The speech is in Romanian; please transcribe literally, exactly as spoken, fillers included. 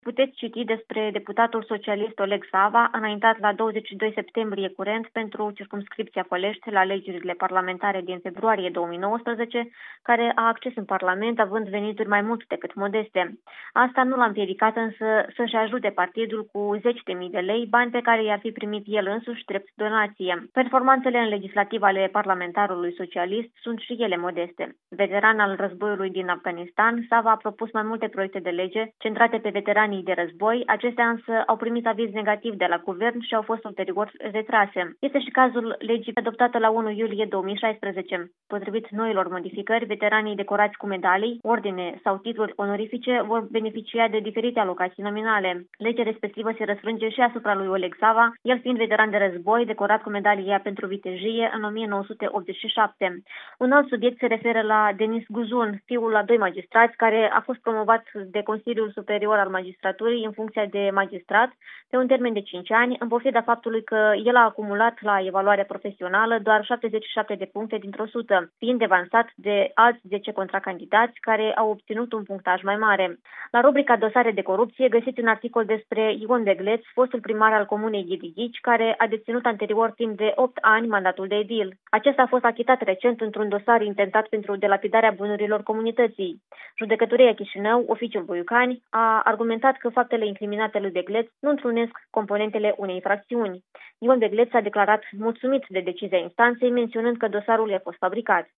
Puteți citi despre deputatul socialist Oleg Sava, înaintat la douăzeci și doi septembrie curent pentru circumscripția Pălești la alegerile parlamentare din februarie două mii nouăsprezece, care a acces în Parlament având venituri mai mult decât modeste. Asta nu l-a împiedicat însă să-și ajute partidul cu zeci de mii de lei, bani pe care i-ar fi primit el însuși drept donație. Performanțele în legislativ ale parlamentarului socialist sunt și ele modeste. Veteran al războiului din Afganistan, Sava a propus mai multe proiecte de lege centrate pe veterani de război, acestea însă au primit aviz negativ de la guvern și au fost ulterior retrase. Este și cazul legii adoptată la unu iulie două mii șaisprezece. Potrivit noilor modificări, veteranii decorați cu medalii, ordine sau titluri onorifice vor beneficia de diferite alocații nominale. Legea respectivă se răsfrânge și asupra lui Oleg Sava, el fiind veteran de război, decorat cu medalia pentru vitejie în o mie nouă sute optzeci și șapte. Un alt subiect se referă la Denis Guzun, fiul a doi magistrați, care a fost promovat de Consiliul Superior al Magistraturii în funcția de magistrat pe un termen de cinci ani, în pofida faptului că el a acumulat la evaluarea profesională doar șaptezeci și șapte de puncte dintr-o sută, fiind devansat de alți zece contracandidați care au obținut un punctaj mai mare. La rubrica dosare de corupție găsiți un articol despre Ion Begleț, fostul primar al comunei Ghidighici, care a deținut anterior timp de opt ani mandatul de edil. Acesta a fost achitat recent într-un dosar intentat pentru delapidarea bunurilor comunității. Judecătoria Chișinău, oficiul Boiucani, a argumentat că faptele incriminate lui Begleț nu întrunesc componentele unei infracțiuni. Ion Begleț a declarat mulțumit de decizia instanței, menționând că dosarul i-a fost fabricat.